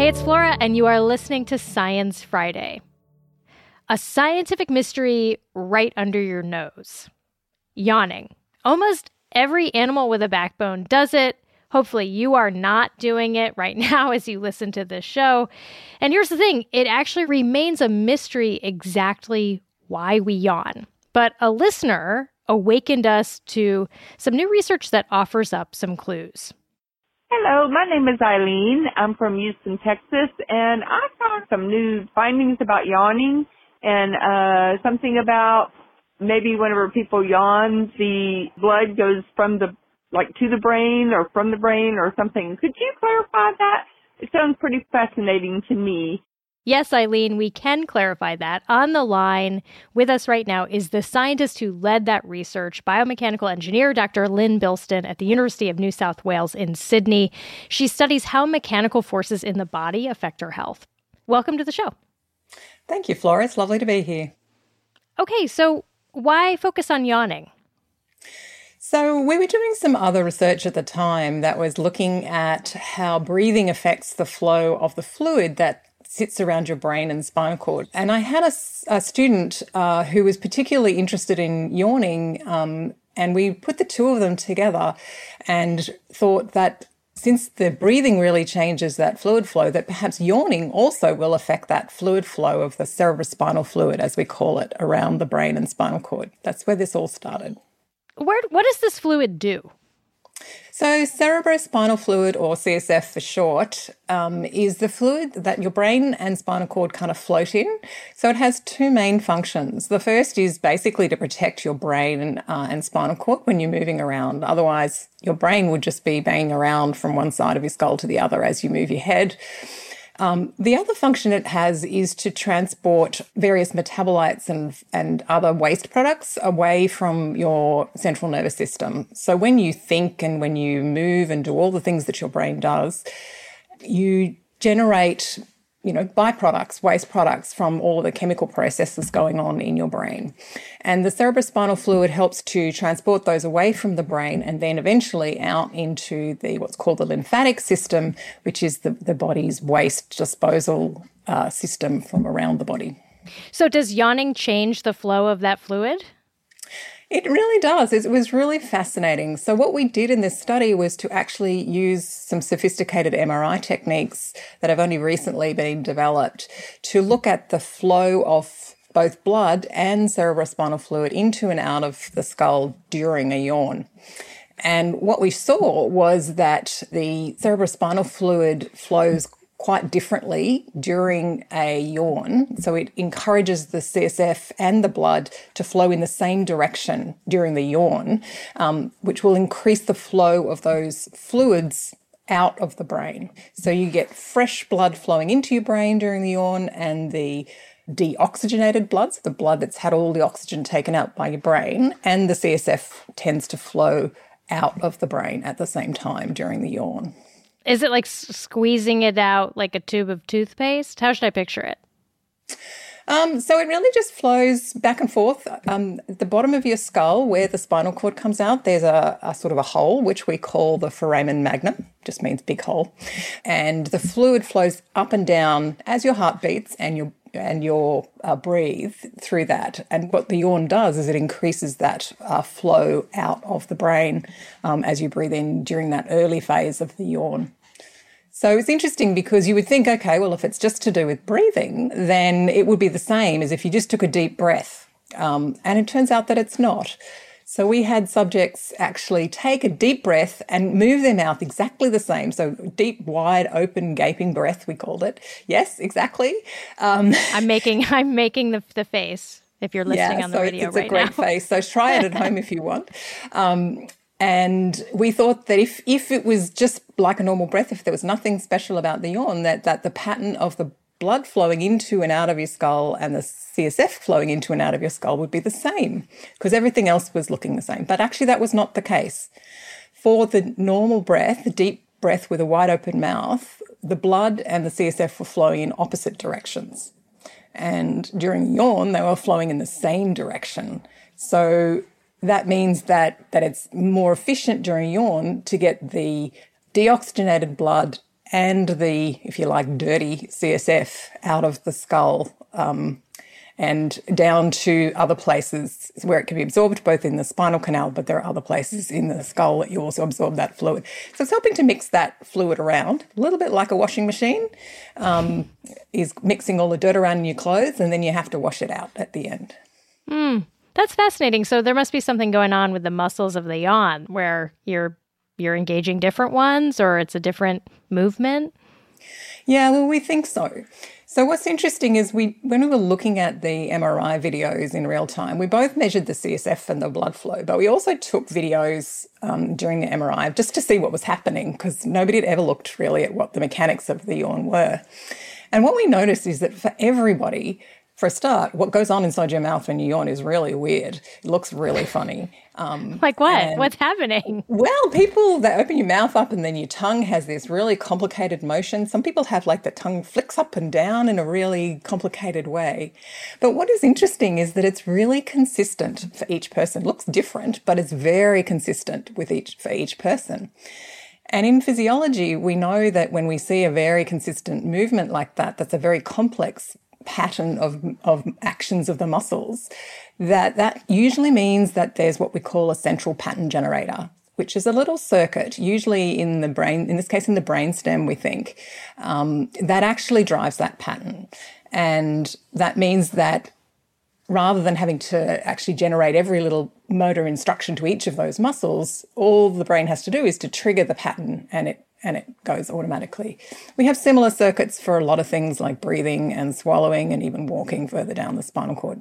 Hey, it's Flora, and you are listening to Science Friday. A scientific mystery right under your nose. Yawning. Almost every animal with a backbone does it. Hopefully you are not doing it right now as you listen to this show. And here's the thing, it actually remains a mystery exactly why we yawn. But a listener awakened us to some new research that offers up some clues. Hello, my name is Eileen. I'm from Houston, Texas, and I found some new findings about yawning and something about maybe whenever people yawn, the blood goes from to the brain or from the brain or something. Could you clarify that? It sounds pretty fascinating to me. Yes, Eileen, we can clarify that. On the line with us right now is the scientist who led that research, biomechanical engineer Dr. Lynn Bilston at the University of New South Wales in Sydney. She studies how mechanical forces in the body affect our health. Welcome to the show. Thank you, Flora. It's lovely to be here. Okay, so why focus on yawning? So we were doing some other research at the time that was looking at how breathing affects the flow of the fluid that sits around your brain and spinal cord. And I had a student who was particularly interested in yawning, and we put the two of them together and thought that since the breathing really changes that fluid flow, that perhaps yawning also will affect that fluid flow of the cerebrospinal fluid, as we call it, around the brain and spinal cord. That's where this all started. What does this fluid do? So cerebrospinal fluid, or CSF for short, is the fluid that your brain and spinal cord kind of float in. So it has two main functions. The first is basically to protect your brain and spinal cord when you're moving around. Otherwise, your brain would just be banging around from one side of your skull to the other as you move your head. The other function it has is to transport various metabolites and other waste products away from your central nervous system. So when you think and when you move and do all the things that your brain does, you generate, byproducts, waste products from all of the chemical processes going on in your brain. And the cerebrospinal fluid helps to transport those away from the brain and then eventually out into what's called the lymphatic system, which is the body's waste disposal system from around the body. So does yawning change the flow of that fluid? It really does. It was really fascinating. So what we did in this study was to actually use some sophisticated MRI techniques that have only recently been developed to look at the flow of both blood and cerebrospinal fluid into and out of the skull during a yawn. And what we saw was that the cerebrospinal fluid flows quite differently during a yawn. So it encourages the CSF and the blood to flow in the same direction during the yawn, which will increase the flow of those fluids out of the brain. So you get fresh blood flowing into your brain during the yawn, and the deoxygenated blood, so the blood that's had all the oxygen taken out by your brain, and the CSF tends to flow out of the brain at the same time during the yawn. Is it like squeezing it out like a tube of toothpaste? How should I picture it? So it really just flows back and forth. At the bottom of your skull, where the spinal cord comes out, there's a sort of a hole, which we call the foramen magnum, just means big hole. And the fluid flows up and down as your heart beats and you breathe through that. And what the yawn does is it increases that flow out of the brain as you breathe in during that early phase of the yawn. So it's interesting because you would think, okay, well, if it's just to do with breathing, then it would be the same as if you just took a deep breath. And it turns out that it's not. So we had subjects actually take a deep breath and move their mouth exactly the same. So deep, wide, open, gaping breath, we called it. Yes, exactly. I'm making the face if you're listening on the radio right now. It's a great face. So try it at home if you want. And we thought that if it was just like a normal breath, if there was nothing special about the yawn, that the pattern of the blood flowing into and out of your skull and the CSF flowing into and out of your skull would be the same because everything else was looking the same. But actually that was not the case. For the normal breath, the deep breath with a wide open mouth, the blood and the CSF were flowing in opposite directions. And during yawn, they were flowing in the same direction. So that means that it's more efficient during yawn to get the deoxygenated blood and the, if you like, dirty CSF out of the skull and down to other places where it can be absorbed, both in the spinal canal, but there are other places in the skull that you also absorb that fluid. So it's helping to mix that fluid around, a little bit like a washing machine, is mixing all the dirt around in your clothes, and then you have to wash it out at the end. That's fascinating. So there must be something going on with the muscles of the yawn where you're engaging different ones, or it's a different movement? Yeah, well, we think so. So what's interesting is when we were looking at the MRI videos in real time, we both measured the CSF and the blood flow, but we also took videos during the MRI just to see what was happening, because nobody had ever looked really at what the mechanics of the yawn were. And what we noticed is that for everybody, for a start, what goes on inside your mouth when you yawn is really weird. It looks really funny. Like what? What's happening? Well, people, they open your mouth up and then your tongue has this really complicated motion. Some people have like the tongue flicks up and down in a really complicated way. But what is interesting is that it's really consistent for each person. It looks different, but it's very consistent for each person. And in physiology, we know that when we see a very consistent movement like that, that's a very complex pattern of actions of the muscles, that usually means that there's what we call a central pattern generator, which is a little circuit, usually in the brain, in this case in the brainstem, we think, that actually drives that pattern. And that means that rather than having to actually generate every little motor instruction to each of those muscles, all the brain has to do is to trigger the pattern, and it goes automatically. We have similar circuits for a lot of things like breathing and swallowing and even walking further down the spinal cord.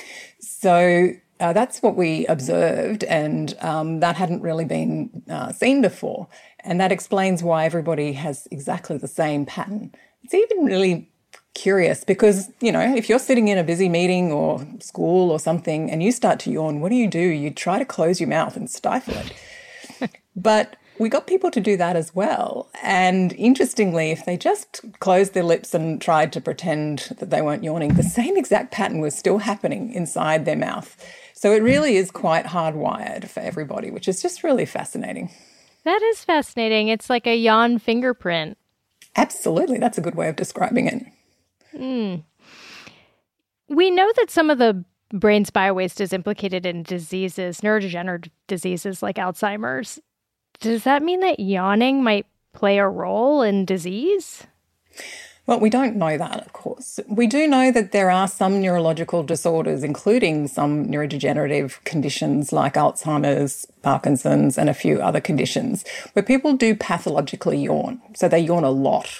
So that's what we observed, and that hadn't really been seen before. And that explains why everybody has exactly the same pattern. It's even really curious because, you know, if you're sitting in a busy meeting or school or something and you start to yawn, what do? You try to close your mouth and stifle it. But we got people to do that as well. And interestingly, if they just closed their lips and tried to pretend that they weren't yawning, the same exact pattern was still happening inside their mouth. So it really is quite hardwired for everybody, which is just really fascinating. That is fascinating. It's like a yawn fingerprint. Absolutely. That's a good way of describing it. We know that some of the brain's biowaste is implicated in diseases, neurodegenerative diseases like Alzheimer's. Does that mean that yawning might play a role in disease? Well, we don't know that, of course. We do know that there are some neurological disorders, including some neurodegenerative conditions like Alzheimer's, Parkinson's, and a few other conditions, where people do pathologically yawn. So they yawn a lot.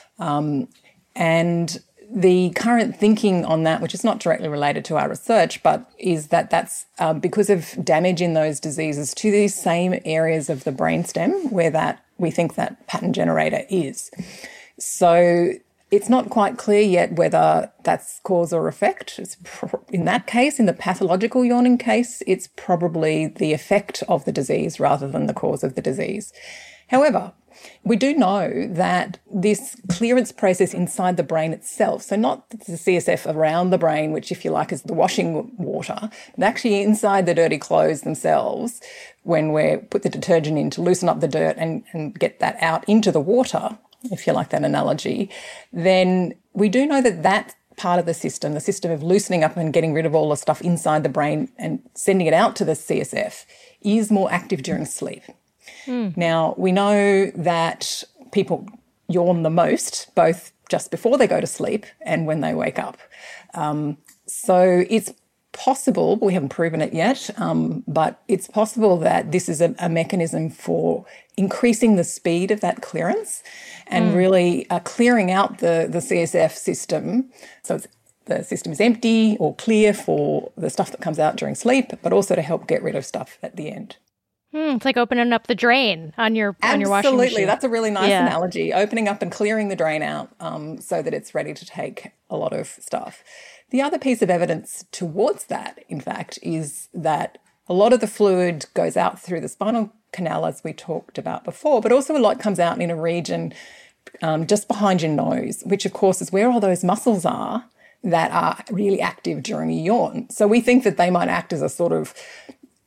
And the current thinking on that, which is not directly related to our research, but is that that's because of damage in those diseases to these same areas of the brainstem where that we think that pattern generator is. So it's not quite clear yet whether that's cause or effect. In that case, in the pathological yawning case, it's probably the effect of the disease rather than the cause of the disease. However, we do know that this clearance process inside the brain itself, so not the CSF around the brain, which, if you like, is the washing water, but actually inside the dirty clothes themselves, when we put the detergent in to loosen up the dirt and get that out into the water, if you like that analogy, then we do know that that part of the system of loosening up and getting rid of all the stuff inside the brain and sending it out to the CSF, is more active during sleep. Now, we know that people yawn the most, both just before they go to sleep and when they wake up. So it's possible, we haven't proven it yet, but it's possible that this is a mechanism for increasing the speed of that clearance and really clearing out the CSF system. So the system is empty or clear for the stuff that comes out during sleep, but also to help get rid of stuff at the end. It's like opening up the drain on your washing machine. Absolutely. That's a really nice analogy, opening up and clearing the drain out so that it's ready to take a lot of stuff. The other piece of evidence towards that, in fact, is that a lot of the fluid goes out through the spinal canal, as we talked about before, but also a lot comes out in a region just behind your nose, which, of course, is where all those muscles are that are really active during a yawn. So we think that they might act as a sort of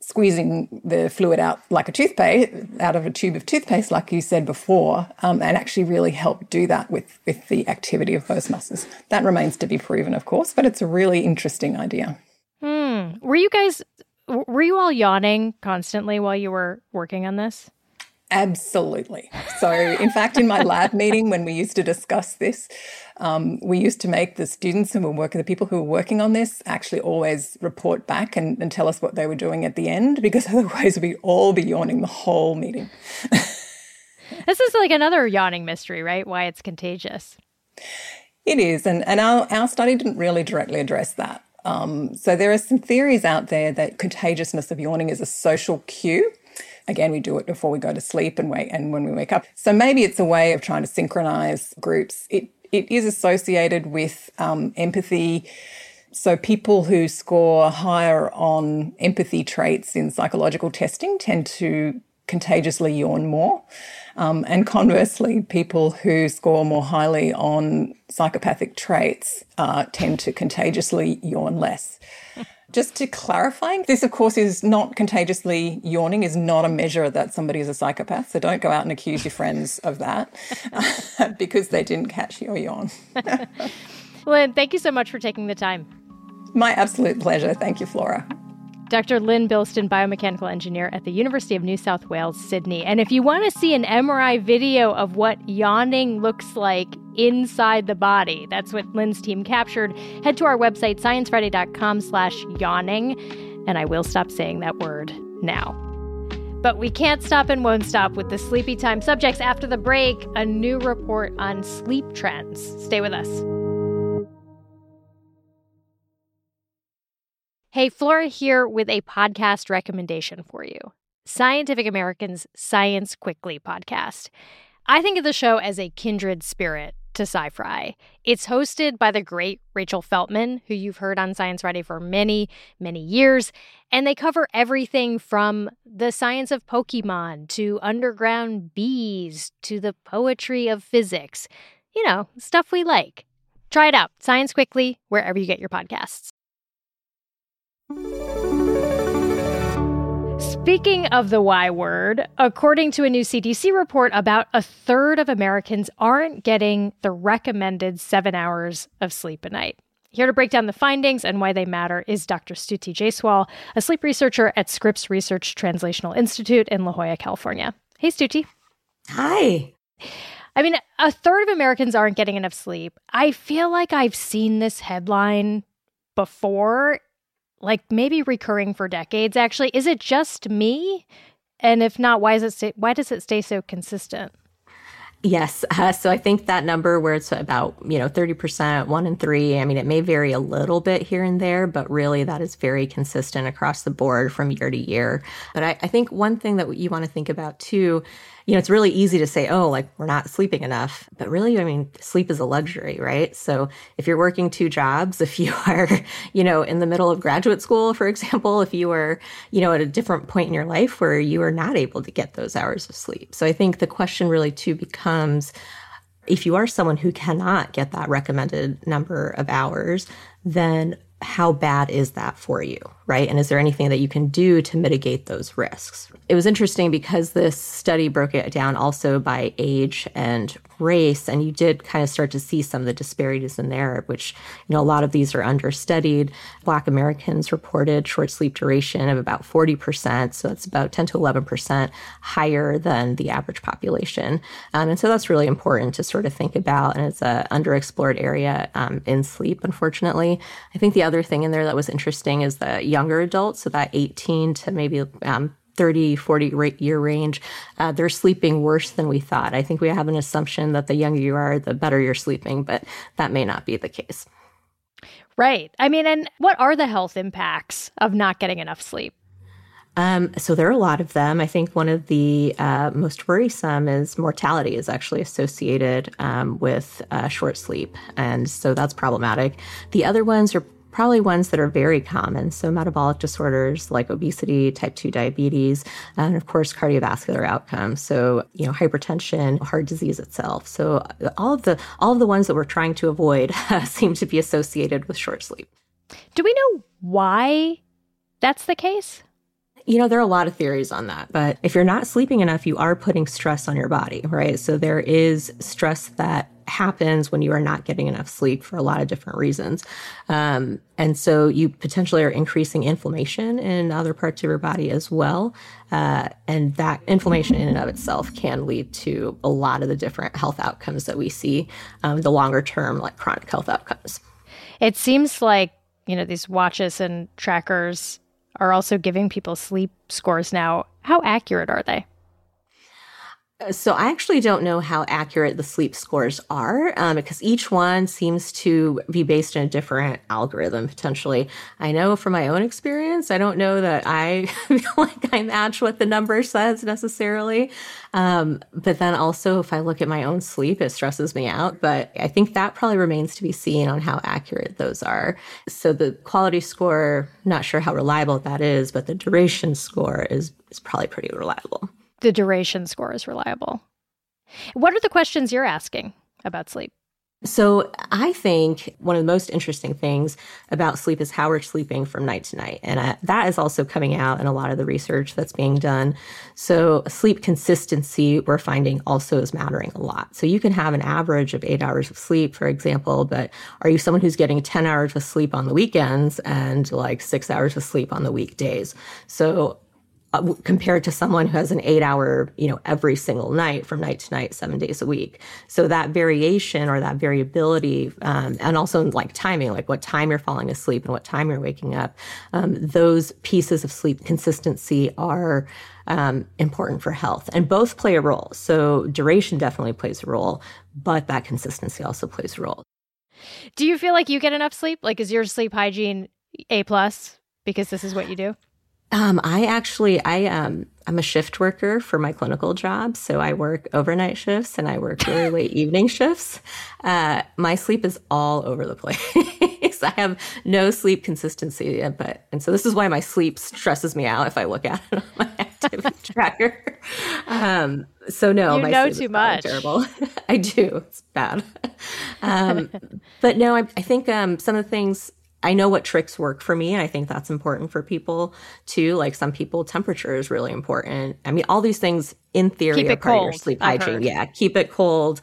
squeezing the fluid out like a toothpaste, out of a tube of toothpaste, like you said before, and actually really help do that with the activity of those muscles. That remains to be proven, of course, but it's a really interesting idea. Were you all yawning constantly while you were working on this? Absolutely. So, in fact, in my lab meeting, when we used to discuss this, we used to make the students the people who were working on this actually always report back and tell us what they were doing at the end, because otherwise we'd all be yawning the whole meeting. This is like another yawning mystery, right? Why it's contagious. It is. And our study didn't really directly address that. So there are some theories out there that contagiousness of yawning is a social cue. Again, we do it before we go to sleep and when we wake up. So maybe it's a way of trying to synchronize groups. It is associated with empathy. So people who score higher on empathy traits in psychological testing tend to contagiously yawn more. And conversely, people who score more highly on psychopathic traits tend to contagiously yawn less. Just to clarify, this, of course, is not contagiously yawning, is not a measure that somebody is a psychopath. So don't go out and accuse your friends of that because they didn't catch your yawn. Lynn, thank you so much for taking the time. My absolute pleasure. Thank you, Flora. Dr. Lynn Bilston, biomechanical engineer at the University of New South Wales, Sydney. And if you want to see an MRI video of what yawning looks like inside the body, that's what Lynn's team captured, head to our website, sciencefriday.com/yawning. And I will stop saying that word now. But we can't stop and won't stop with the sleepy time subjects. After the break, a new report on sleep trends. Stay with us. Hey, Flora here with a podcast recommendation for you. Scientific American's Science Quickly podcast. I think of the show as a kindred spirit to Sci-Fi. It's hosted by the great Rachel Feltman, who you've heard on Science Friday for many, many years. And they cover everything from the science of Pokemon to underground bees to the poetry of physics. You know, stuff we like. Try it out. Science Quickly, wherever you get your podcasts. Speaking of the Y word, according to a new CDC report, about a third of Americans aren't getting the recommended 7 hours of sleep a night. Here to break down the findings and why they matter is Dr. Stuti Jaiswal, a sleep researcher at Scripps Research Translational Institute in La Jolla, California. Hey, Stuti. Hi. I mean, a third of Americans aren't getting enough sleep. I feel like I've seen this headline before, like maybe recurring for decades, actually. Is it just me? And if not, why does it stay so consistent? Yes. So I think that number where it's about, 30%, 1 in 3, I mean, it may vary a little bit here and there, but really that is very consistent across the board from year to year. But I think one thing that you want to think about too, it's really easy to say, we're not sleeping enough. But really, I mean, sleep is a luxury, right? So if you're working 2 jobs, if you are, in the middle of graduate school, for example, if you are, at a different point in your life where you are not able to get those hours of sleep. So I think the question really too becomes, if you are someone who cannot get that recommended number of hours, then how bad is that for you, right? And is there anything that you can do to mitigate those risks? It was interesting because this study broke it down also by age and race, and you did kind of start to see some of the disparities in there, which, a lot of these are understudied. Black Americans reported short sleep duration of about 40%, so that's about 10 to 11% higher than the average population. And so that's really important to sort of think about, and it's an underexplored area in sleep, unfortunately. I think the other thing in there that was interesting is the younger adults, so that 18 to maybe 30, 40-year range, they're sleeping worse than we thought. I think we have an assumption that the younger you are, the better you're sleeping, but that may not be the case. Right. I mean, and what are the health impacts of not getting enough sleep? So there are a lot of them. I think one of the most worrisome is mortality is actually associated with short sleep. And so that's problematic. The other ones are probably ones that are very common. So metabolic disorders like obesity, type 2 diabetes, and of course, cardiovascular outcomes. So, hypertension, heart disease itself. So all of the ones that we're trying to avoid seem to be associated with short sleep. Do we know why that's the case? There are a lot of theories on that, but if you're not sleeping enough, you are putting stress on your body, right? So there is stress that happens when you are not getting enough sleep for a lot of different reasons. And so you potentially are increasing inflammation in other parts of your body as well. And that inflammation in and of itself can lead to a lot of the different health outcomes that we see, the longer term, like chronic health outcomes. It seems like, these watches and trackers are also giving people sleep scores now. How accurate are they? So I actually don't know how accurate the sleep scores are because each one seems to be based in a different algorithm, potentially. I know from my own experience, I don't know that I feel like I match what the number says necessarily. But then also, if I look at my own sleep, it stresses me out. But I think that probably remains to be seen on how accurate those are. So the quality score, not sure how reliable that is, but the duration score is probably pretty reliable. The duration score is reliable. What are the questions you're asking about sleep? So I think one of the most interesting things about sleep is how we're sleeping from night to night. And that is also coming out in a lot of the research that's being done. So sleep consistency, we're finding also is mattering a lot. So you can have an average of 8 hours of sleep, for example, but are you someone who's getting 10 hours of sleep on the weekends and like 6 hours of sleep on the weekdays? So compared to someone who has an 8-hour, every single night from night to night, 7 days a week. So that variation or that variability, and also like timing, like what time you're falling asleep and what time you're waking up, those pieces of sleep consistency are important for health, and both play a role. So duration definitely plays a role, but that consistency also plays a role. Do you feel like you get enough sleep? Like, is your sleep hygiene A+ because this is what you do? I'm a shift worker for my clinical job. So I work overnight shifts and I work really late evening shifts. My sleep is all over the place. I have no sleep consistency, and so this is why my sleep stresses me out if I look at it on my activity tracker. So no, my sleep too is much. Terrible. I do. It's bad. But no, I think some of the things, I know what tricks work for me, and I think that's important for people too. Like some people, temperature is really important. I mean, all these things in theory are part of your sleep hygiene. Yeah, keep it cold.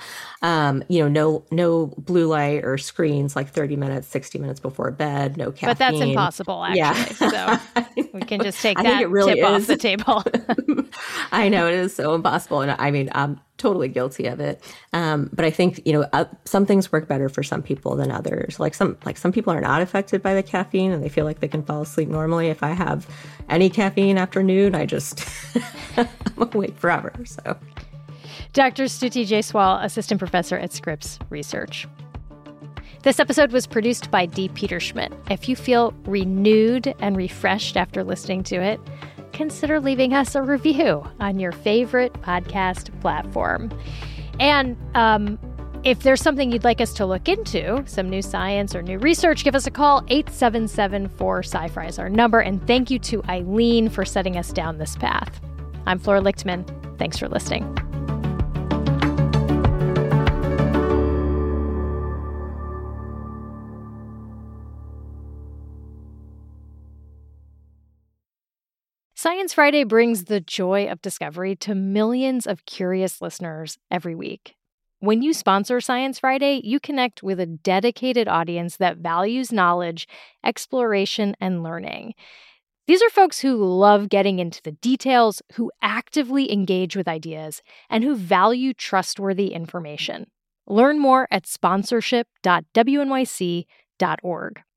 No blue light or screens like 30 minutes, 60 minutes before bed. No caffeine. But that's impossible, actually. Yeah. So we can just take I that think it really tip is. off the table. I know it is so impossible, and I mean, I'm totally guilty of it. But I think some things work better for some people than others. Like some people are not affected by the caffeine, and they feel like they can fall asleep normally. If I have any caffeine after noon, I just I'm awake forever. So, Dr. Stuti Jaiswal, assistant professor at Scripps Research. This episode was produced by Dee Peterschmidt. If you feel renewed and refreshed after listening to it, consider leaving us a review on your favorite podcast platform. And if there's something you'd like us to look into, some new science or new research, give us a call. 877-4-SciFri is our number. And thank you to Eileen for setting us down this path. I'm Flora Lichtman. Thanks for listening. Science Friday brings the joy of discovery to millions of curious listeners every week. When you sponsor Science Friday, you connect with a dedicated audience that values knowledge, exploration, and learning. These are folks who love getting into the details, who actively engage with ideas, and who value trustworthy information. Learn more at sponsorship.wnyc.org.